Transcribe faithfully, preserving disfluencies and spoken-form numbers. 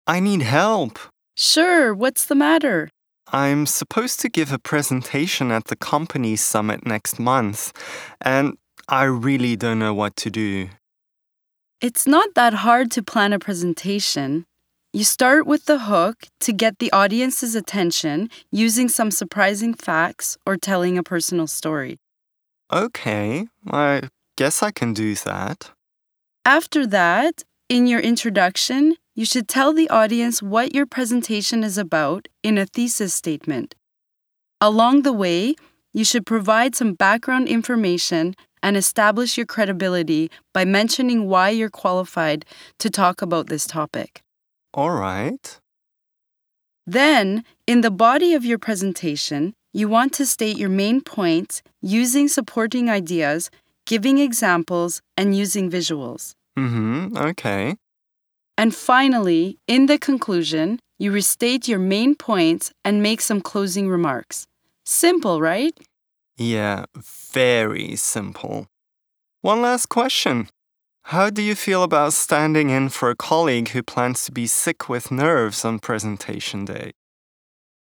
I need help. Sure, what's the matter? I'm supposed to give a presentation at the company summit next month, and I really don't know what to do. It's not that hard to plan a presentation. You start with the hook to get the audience's attention using some surprising facts or telling a personal story. Okay, I guess I can do that. After that, in your introduction, you should tell the audience what your presentation is about in a thesis statement. Along the way, you should provide some background information and establish your credibility by mentioning why you're qualified to talk about this topic. All right. Then, in the body of your presentation, you want to state your main points using supporting ideas, giving examples, and using visuals. Mm-hmm, okay. And finally, in the conclusion, you restate your main points and make some closing remarks. Simple, right? Yeah, very simple. One last question. How do you feel about standing in for a colleague who plans to be sick with nerves on presentation day?